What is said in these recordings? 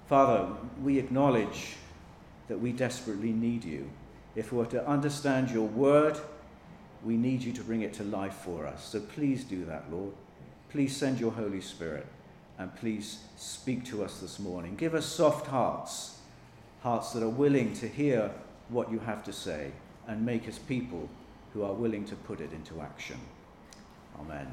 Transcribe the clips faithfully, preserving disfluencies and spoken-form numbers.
Father, we acknowledge that we desperately need you. If we're to understand your word, we need you to bring it to life for us. So please do that, Lord. Please send your Holy Spirit, and please speak to us this morning. Give us soft hearts, hearts that are willing to hear what you have to say, and make us people who are willing to put it into action. Amen.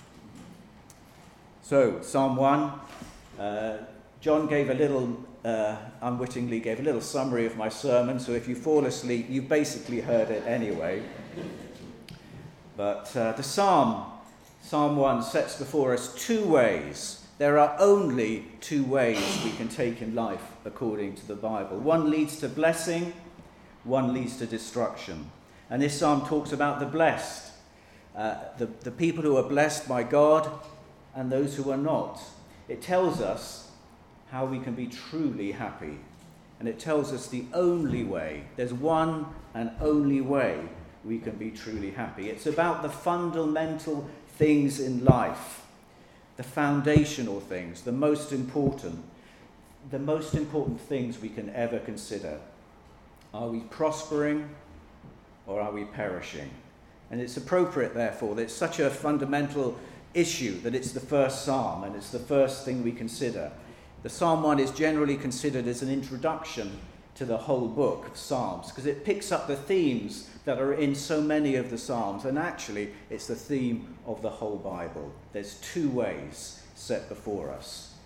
So, Psalm one, uh, John gave a little, uh, unwittingly gave a little summary of my sermon, so if you fall asleep, you've basically heard it anyway. But uh, the Psalm, Psalm one, sets before us two ways. There are only two ways we can take in life according to the Bible. One leads to blessing, one leads to destruction. And this psalm talks about the blessed, uh, the, the people who are blessed by God and those who are not. It tells us how we can be truly happy. And it tells us the only way, there's one and only way we can be truly happy. It's about the fundamental things in life, the foundational things, the most important, the most important things we can ever consider. Are we prospering or are we perishing? And it's appropriate, therefore, that it's such a fundamental issue that it's the first psalm and it's the first thing we consider. The Psalm one is generally considered as an introduction to the whole book of Psalms because it picks up the themes that are in so many of the Psalms, and actually it's the theme of the whole Bible. There's two ways set before us.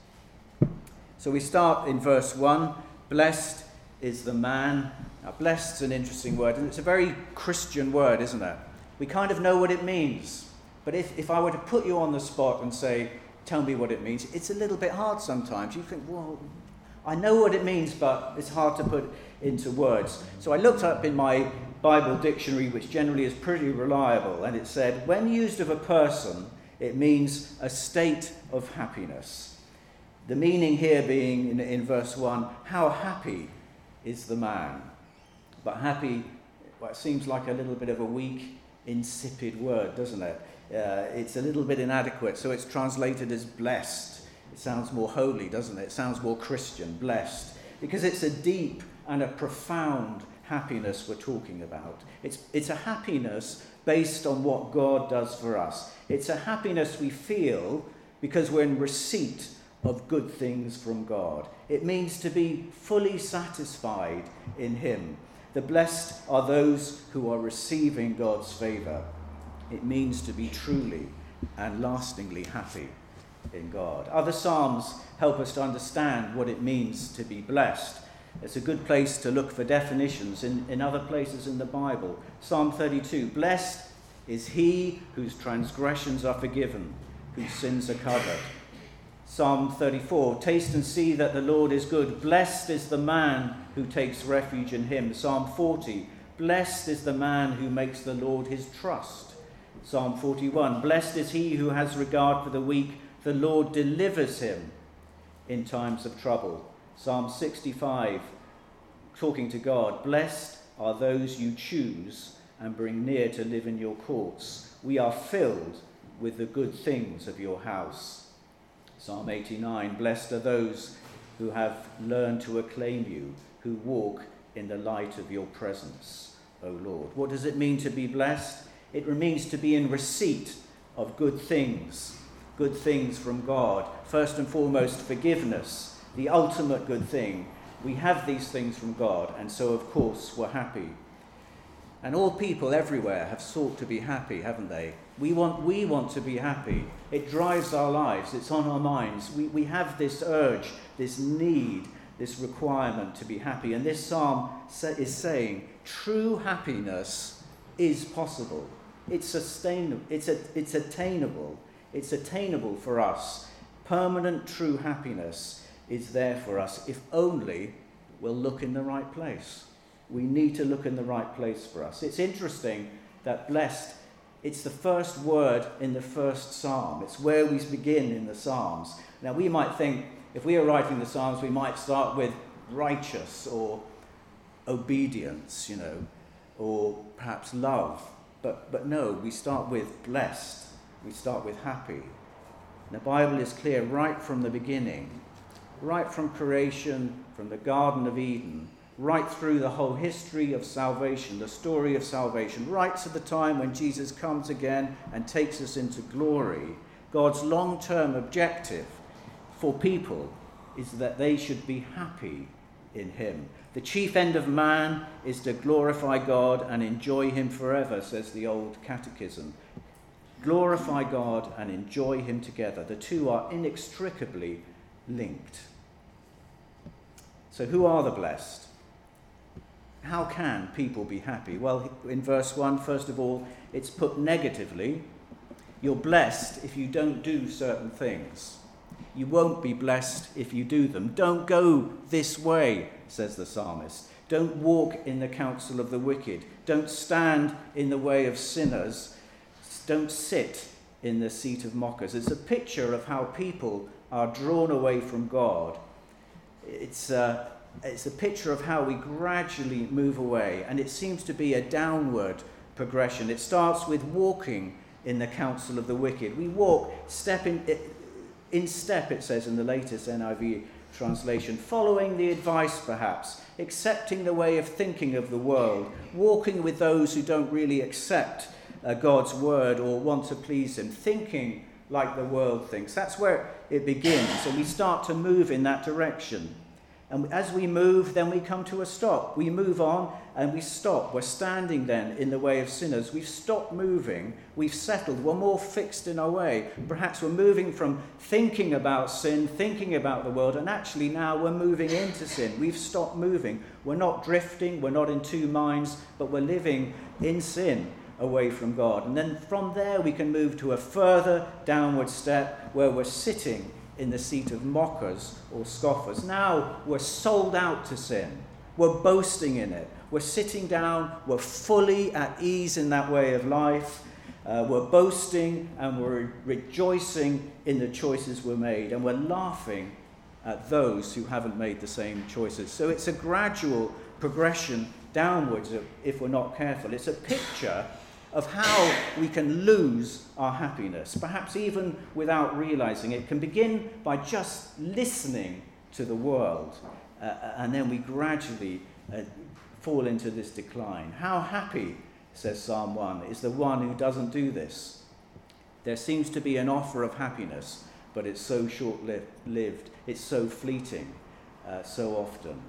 So we start in verse one, blessed is the man. Now, blessed is an interesting word, and it's a very Christian word, isn't it? We kind of know what it means, but if, if I were to put you on the spot and say, tell me what it means, it's a little bit hard sometimes. You think, well, I know what it means, but it's hard to put into words. So I looked up in my Bible dictionary, which generally is pretty reliable, and it said, when used of a person, it means a state of happiness. The meaning here being, in, in verse one, how happy is the man? But happy, well, it seems like a little bit of a weak, insipid word, doesn't it? Uh, it's a little bit inadequate, so it's translated as blessed. It sounds more holy, doesn't it? It sounds more Christian, blessed, because it's a deep and a profound happiness we're talking about. It's, it's a happiness based on what God does for us. It's a happiness we feel because we're in receipt of good things from God. It means to be fully satisfied in him. The blessed are those who are receiving God's favour. It means to be truly and lastingly happy in God. Other psalms help us to understand what it means to be blessed. It's a good place to look for definitions in, in other places in the Bible. Psalm thirty-two, blessed is he whose transgressions are forgiven, whose sins are covered. Psalm thirty-four, taste and see that the Lord is good. Blessed is the man who takes refuge in him. Psalm forty, blessed is the man who makes the Lord his trust. Psalm forty-one, blessed is he who has regard for the weak. The Lord delivers him in times of trouble. Psalm sixty-five, talking to God, blessed are those you choose and bring near to live in your courts. We are filled with the good things of your house. Psalm eighty-nine, blessed are those who have learned to acclaim you, who walk in the light of your presence, O Lord. What does it mean to be blessed? It means to be in receipt of good things, good things from God. First and foremost, forgiveness, the ultimate good thing. We have these things from God, and so of course we're happy. And all people everywhere have sought to be happy, haven't they? We want we want to be happy. It drives our lives. It's on our minds. We, we have this urge, this need, this requirement to be happy. And this psalm is saying true happiness is possible. It's sustainable. It's, a, it's attainable. It's attainable for us. Permanent true happiness is there for us if only we'll look in the right place. We need to look in the right place for us. It's interesting that blessed, it's the first word in the first psalm. It's where we begin in the psalms. Now we might think, if we are writing the psalms, we might start with righteous or obedience, you know, or perhaps love. But, but no, we start with blessed. We start with happy. And the Bible is clear right from the beginning. right from creation, from the Garden of Eden, right through the whole history of salvation, the story of salvation, right to the time when Jesus comes again and takes us into glory, God's long-term objective for people is that they should be happy in him. The chief end of man is to glorify God and enjoy him forever, says the old catechism. Glorify God and enjoy him together. The two are inextricably linked. So who are the blessed? How can people be happy? Well, in verse one, first of all, it's put negatively. You're blessed if you don't do certain things. You won't be blessed if you do them. Don't go this way, says the psalmist. Don't walk in the counsel of the wicked. Don't stand in the way of sinners. Don't sit in the seat of mockers. It's a picture of how people are drawn away from God. It's a, it's a picture of how we gradually move away, and it seems to be a downward progression. It starts with walking in the counsel of the wicked. We walk step in, in step, it says in the latest N I V translation, following the advice perhaps, accepting the way of thinking of the world, walking with those who don't really accept uh, God's word or want to please him, thinking like the world thinks. That's where it begins, and we start to move in that direction. And as we move, then we come to a stop. We move on and we stop. We're standing then in the way of sinners. We've stopped moving. We've settled. We're more fixed in our way. Perhaps we're moving from thinking about sin, thinking about the world, and actually now we're moving into sin. We've stopped moving. We're not drifting. We're not in two minds, but we're living in sin away from God. And then from there we can move to a further downward step where we're sitting in the seat of mockers or scoffers. Now we're sold out to sin. We're boasting in it. We're sitting down. We're fully at ease in that way of life. Uh, we're boasting and we're rejoicing in the choices we're made. And we're laughing at those who haven't made the same choices. So it's a gradual progression downwards if we're not careful. It's a picture of how we can lose our happiness, perhaps even without realizing it. It can begin by just listening to the world, uh, and then we gradually uh, fall into this decline. How happy, says Psalm one, is the one who doesn't do this. There seems to be an offer of happiness, but it's so short-lived, it's so fleeting, uh, so often.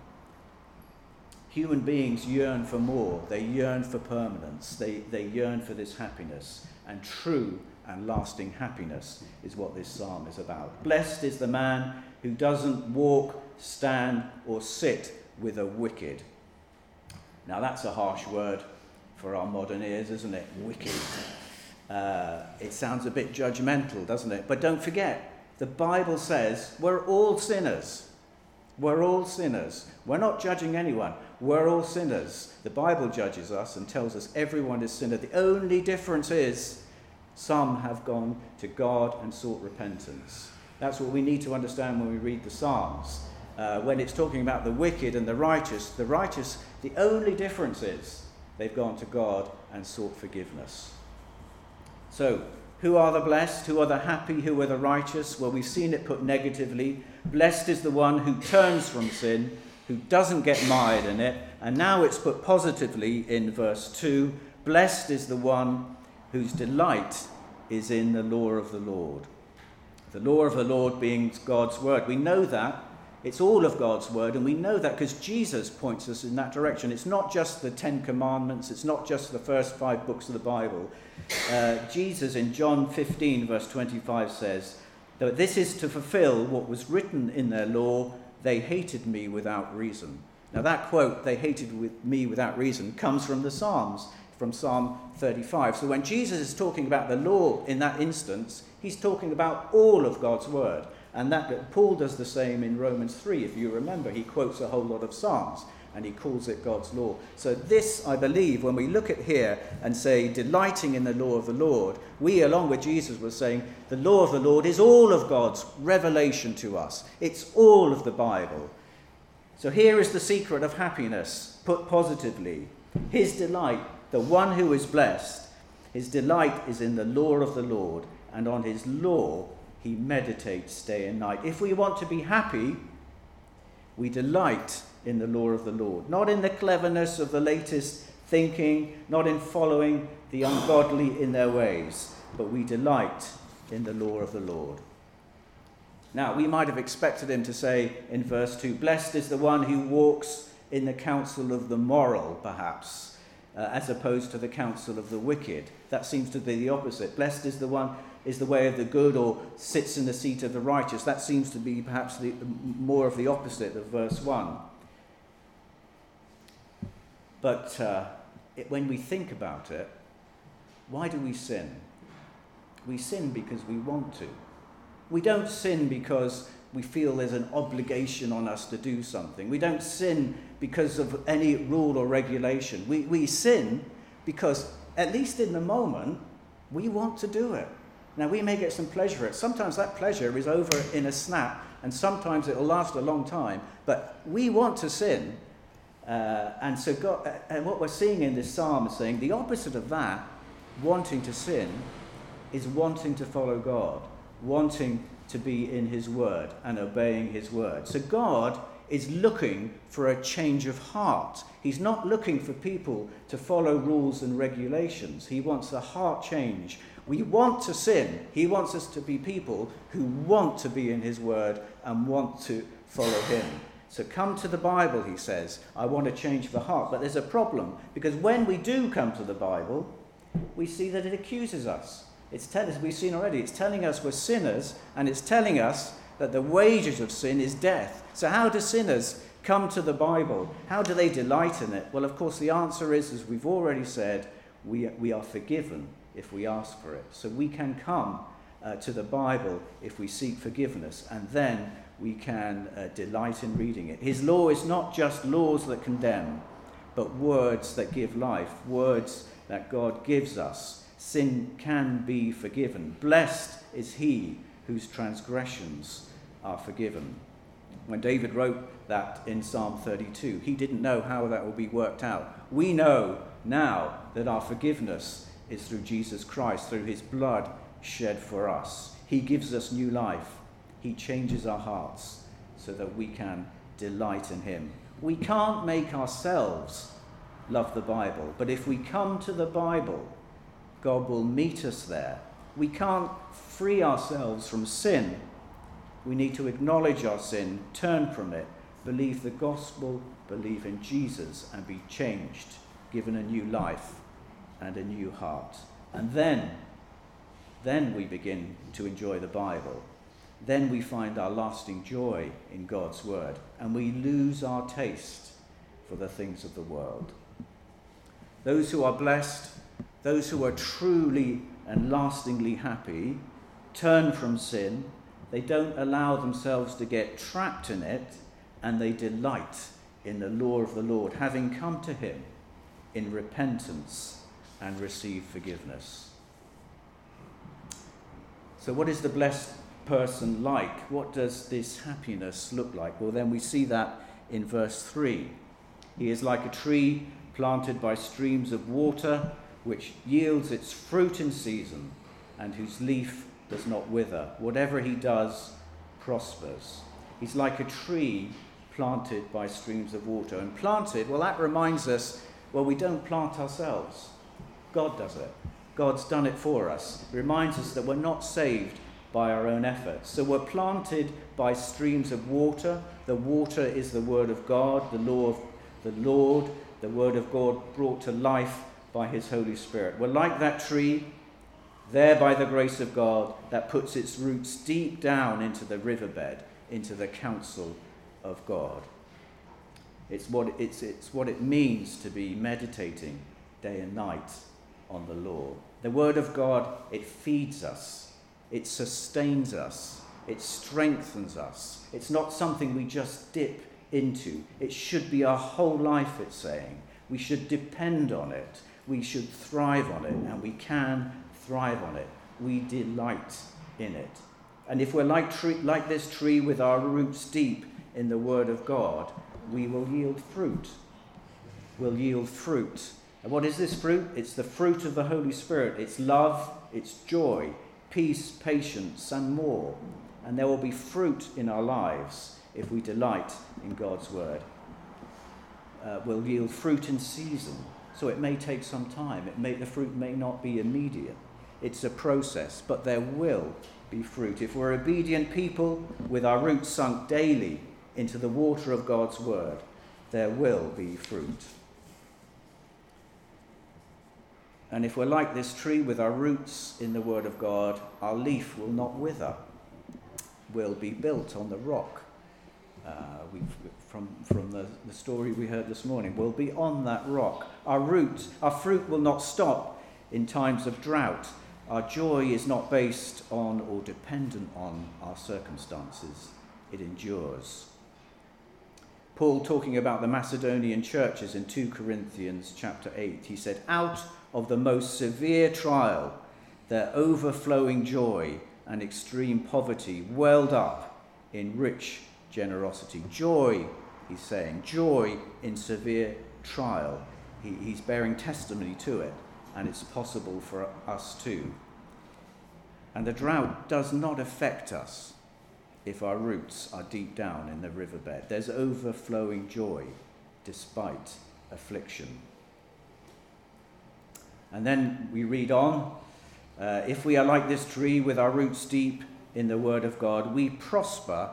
Human beings yearn for more. They yearn for permanence. They, they yearn for this happiness. And true and lasting happiness is what this psalm is about. Blessed is the man who doesn't walk, stand, or sit with a wicked. Now that's a harsh word for our modern ears, isn't it? Wicked. Uh, it sounds a bit judgmental, doesn't it? But don't forget, the Bible says we're all sinners. We're all sinners. We're not judging anyone. We're all sinners. The Bible judges us and tells us everyone is sinner. The only difference is some have gone to God and sought repentance. That's what we need to understand when we read the Psalms. Uh, when it's talking about the wicked and the righteous, the righteous, the only difference is they've gone to God and sought forgiveness. So, who are the blessed? Who are the happy? Who are the righteous? Well, we've seen it put negatively. Blessed is the one who turns from sin, who doesn't get mired in it. And now it's put positively in verse two. Blessed is the one whose delight is in the law of the Lord. The law of the Lord being God's word. We know that. It's all of God's word, and we know that because Jesus points us in that direction. It's not just the Ten Commandments. It's not just the first five books of the Bible. Uh, Jesus in John fifteen, verse twenty-five says, that this is to fulfill what was written in their law, they hated me without reason. Now that quote, they hated with me without reason, comes from the Psalms, from Psalm thirty-five. So when Jesus is talking about the law in that instance, he's talking about all of God's word. And that Paul does the same in Romans three. If you remember, he quotes a whole lot of Psalms and he calls it God's law. So this, I believe, when we look at here and say delighting in the law of the Lord, we, along with Jesus, were saying the law of the Lord is all of God's revelation to us. It's all of the Bible. So here is the secret of happiness, put positively. His delight, the one who is blessed, his delight is in the law of the Lord, and on his law he meditates day and night. If we want to be happy, We delight in the law of the Lord, not in the cleverness of the latest thinking, not in following the ungodly in their ways, but we delight in the law of the Lord. Now, we might have expected him to say in verse two, blessed is the one who walks in the counsel of the moral, perhaps, uh, as opposed to the counsel of the wicked. That seems to be the opposite. Blessed is the one is the way of the good, or sits in the seat of the righteous. That seems to be perhaps the, more of the opposite of verse one. But uh, it, when we think about it, why do we sin? We sin because we want to. We don't sin because we feel there's an obligation on us to do something. We don't sin because of any rule or regulation. We, we sin because, at least in the moment, we want to do it. Now, we may get some pleasure at it. Sometimes that pleasure is over in a snap, and sometimes it'll last a long time. But we want to sin. Uh, and so God, uh, and what we're seeing in this psalm is saying the opposite of that, wanting to sin, is wanting to follow God, wanting to be in his word and obeying his word. So God is looking for a change of heart. He's not looking for people to follow rules and regulations. He wants a heart change. We want to sin. He wants us to be people who want to be in his word and want to follow him. So come to the Bible, he says. I want to change the heart. But there's a problem, because when we do come to the Bible, we see that it accuses us. It's tell us, we've seen already, it's telling us we're sinners, and it's telling us that the wages of sin is death. So how do sinners come to the Bible? How do they delight in it? Well, of course, the answer is, as we've already said, we, we are forgiven if we ask for it. So we can come uh, to the Bible if we seek forgiveness, and then we can uh, delight in reading it. His law is not just laws that condemn, but words that give life, words that God gives us. Sin can be forgiven. Blessed is he whose transgressions are forgiven. When David wrote that in Psalm thirty-two, he didn't know how that would be worked out. We know now that our forgiveness is through Jesus Christ, through his blood shed for us. He gives us new life. He changes our hearts so that we can delight in him. We can't make ourselves love the Bible, but if we come to the Bible, God will meet us there. We can't free ourselves from sin. We need to acknowledge our sin, turn from it, believe the gospel, believe in Jesus, and be changed, given a new life and a new heart. And then, then we begin to enjoy the Bible. Then we find our lasting joy in God's word, and we lose our taste for the things of the world. Those who are blessed, those who are truly and lastingly happy, turn from sin. They don't allow themselves to get trapped in it, and they delight in the law of the Lord, having come to him in repentance and receive forgiveness. So what is the blessed person like? What does this happiness look like? Well, then we see that in verse three. He is like a tree planted by streams of water, which yields its fruit in season, and whose leaf does not wither. Whatever he does prospers. He's like a tree planted by streams of water. And planted, well, that reminds us, well, we don't plant ourselves. God does it. God's done it for us. It reminds us that we're not saved by our own efforts. So we're planted by streams of water. The water is the word of God, the law of the Lord, the word of God brought to life by his Holy Spirit. We're like that tree, there by the grace of God, that puts its roots deep down into the riverbed, into the counsel of God. It's what, it's, it's what it means to be meditating day and night on the law. The word of God, it feeds us, it sustains us, it strengthens us. It's not something we just dip into. It should be our whole life, it's saying. We should depend on it. We should thrive on it, and we can thrive on it. We delight in it. And if we're like, tree, like this tree with our roots deep in the word of God, we will yield fruit. We'll yield fruit. And what is this fruit? It's the fruit of the Holy Spirit. It's love, it's joy, peace, patience, and more. And there will be fruit in our lives. if we delight in God's word. Uh, will yield fruit in season. So it may take some time. It may, the fruit may not be immediate. It's a process, but there will be fruit. If we're obedient people with our roots sunk daily into the water of God's word, there will be fruit. And if we're like this tree with our roots in the word of God, our leaf will not wither. We'll be built on the rock. Uh, we've, from from the, the story we heard this morning, we'll be on that rock. Our roots, our fruit will not stop in times of drought. Our joy is not based on or dependent on our circumstances. It endures. Paul, talking about the Macedonian churches in Second Corinthians chapter eight, he said, out of the most severe trial, their overflowing joy and extreme poverty welled up in rich generosity. Joy, he's saying, joy in severe trial. He, he's bearing testimony to it, and it's possible for us too. And the drought does not affect us if our roots are deep down in the riverbed. There's overflowing joy despite affliction. And then we read on, uh, if we are like this tree with our roots deep in the word of God, we prosper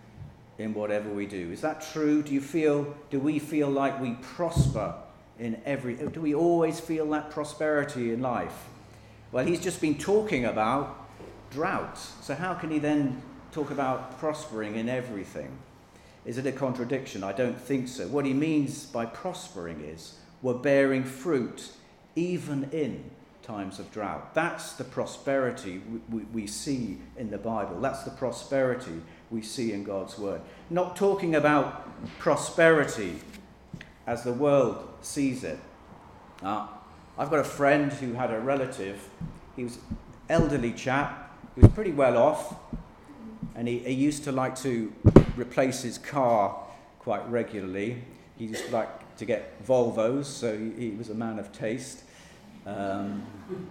in whatever we do. Is that true? Do you feel, do we feel like we prosper in every, do we always feel that prosperity in life? Well, he's just been talking about drought. So how can he then talk about prospering in everything? Is it a contradiction? I don't think so. What he means by prospering is we're bearing fruit even in times of drought. That's the prosperity we, we, we see in the Bible. That's the prosperity we see in God's word. Not talking about prosperity as the world sees it. Uh, I've got a friend who had a relative. He was an elderly chap. He was pretty well off. And he, he used to like to replace his car quite regularly. He used to like to get Volvos, so he, he was a man of taste. Um,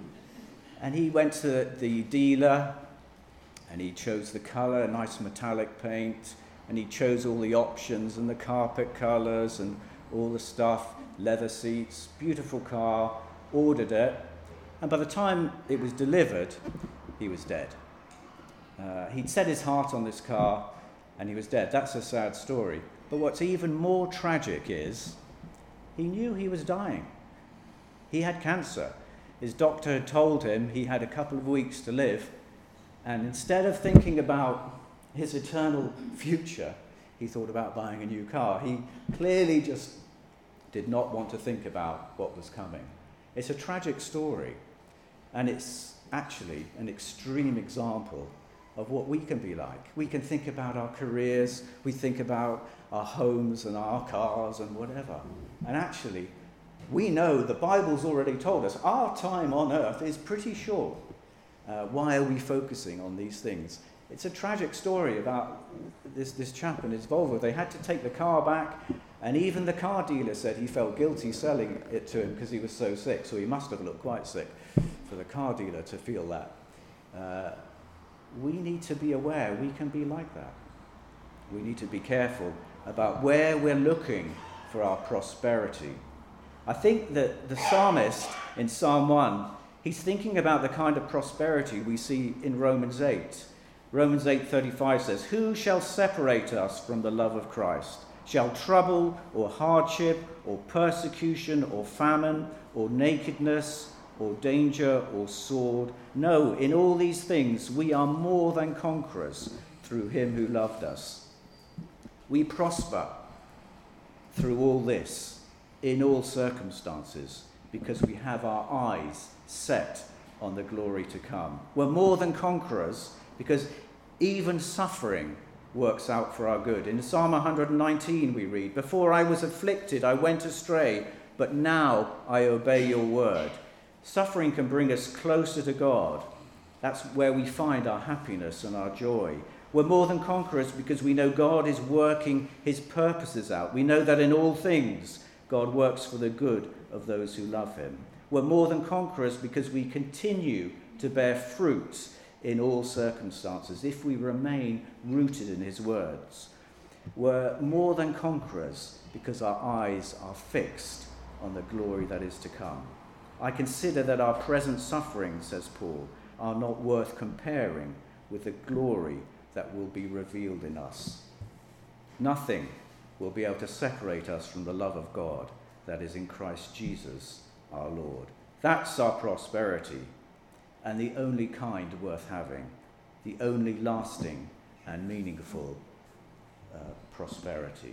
and he went to the dealer and he chose the colour, a nice metallic paint, and he chose all the options and the carpet colours and all the stuff, leather seats, beautiful car, ordered it, and by the time it was delivered, he was dead. Uh, he'd set his heart on this car and he was dead. That's a sad story. But what's even more tragic is he knew he was dying. He had cancer. His doctor had told him he had a couple of weeks to live, and instead of thinking about his eternal future, he thought about buying a new car. He clearly just did not want to think about what was coming. It's a tragic story, and it's actually an extreme example of what we can be like. We can think about our careers, we think about our homes and our cars and whatever. And actually, we know the Bible's already told us our time on earth is pretty short. Uh, why are we focusing on these things? It's a tragic story about this, this chap and his Volvo. They had to take the car back, and even the car dealer said he felt guilty selling it to him because he was so sick, so he must have looked quite sick for the car dealer to feel that. Uh, we need to be aware we can be like that. We need to be careful about where we're looking for our prosperity. I think that the psalmist in Psalm one, he's thinking about the kind of prosperity we see in Romans eight. Romans eight thirty-five says, "Who shall separate us from the love of Christ? Shall trouble or hardship or persecution or famine or nakedness or danger or sword? No, in all these things we are more than conquerors through him who loved us." We prosper through all this, in all circumstances, because we have our eyes set on the glory to come. We're more than conquerors because even suffering works out for our good. In Psalm one nineteen we read, "Before I was afflicted, I went astray, but now I obey your word." Suffering can bring us closer to God. That's where we find our happiness and our joy. We're more than conquerors because we know God is working his purposes out. We know that in all things God works for the good of those who love him. We're more than conquerors because we continue to bear fruit in all circumstances if we remain rooted in his words. We're more than conquerors because our eyes are fixed on the glory that is to come. I consider that our present sufferings, says Paul, are not worth comparing with the glory that will be revealed in us. Nothing will be able to separate us from the love of God that is in Christ Jesus our Lord. That's our prosperity, and the only kind worth having, the only lasting and meaningful uh, prosperity.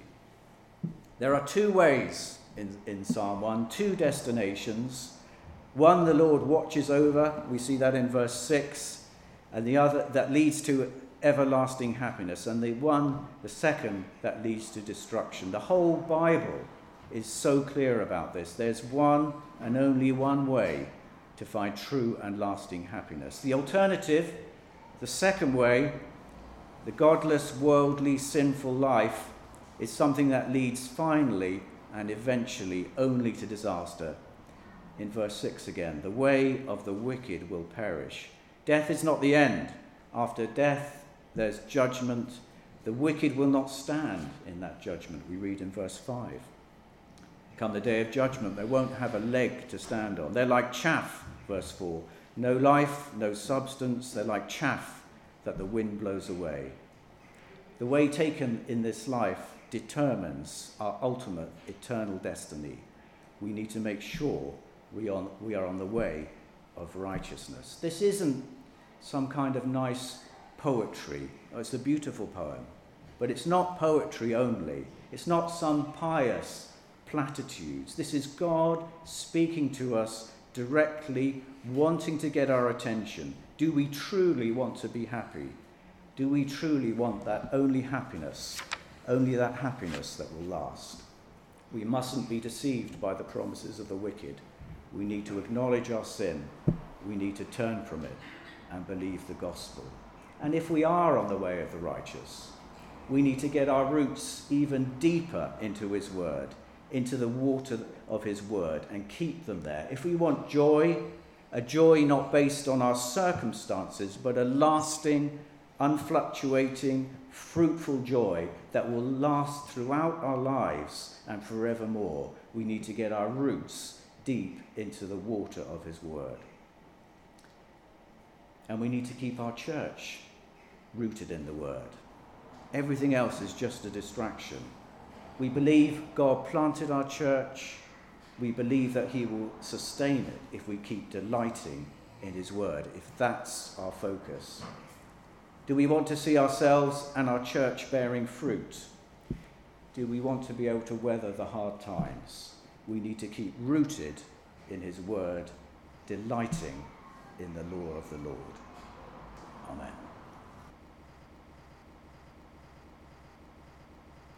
There are two ways in, in Psalm one, two destinations. One the Lord watches over, we see that in verse six, and the other that leads to everlasting happiness, and the one, the second, that leads to destruction. The whole Bible is so clear about this. There's one and only one way to find true and lasting happiness. The alternative, the second way, the godless, worldly, sinful life, is something that leads finally and eventually only to disaster. In verse six again, the way of the wicked will perish. Death is not the end. After death, there's judgment. The wicked will not stand in that judgment. We read in verse five. Come the day of judgment, they won't have a leg to stand on. They're like chaff, verse four. No life, no substance. They're like chaff that the wind blows away. The way taken in this life determines our ultimate eternal destiny. We need to make sure we, on, we are on the way of righteousness. This isn't some kind of nice poetry. Oh, it's a beautiful poem, but it's not poetry only. It's not some pious platitudes. This is God speaking to us directly, wanting to get our attention. Do we truly want to be happy? Do we truly want that only happiness, only that happiness that will last? We mustn't be deceived by the promises of the wicked. We need to acknowledge our sin. We need to turn from it and believe the gospel. And if we are on the way of the righteous, we need to get our roots even deeper into his word, into the water of his word, and keep them there. If we want joy, a joy not based on our circumstances, but a lasting, unfluctuating, fruitful joy that will last throughout our lives and forevermore, we need to get our roots deep into the water of his word. And we need to keep our church rooted in the word. Everything else is just a distraction. We believe God planted our church. We believe that he will sustain it if we keep delighting in his word, if that's our focus. Do we want to see ourselves and our church bearing fruit? Do we want to be able to weather the hard times? We need to keep rooted in his word, delighting in the law of the Lord. Amen.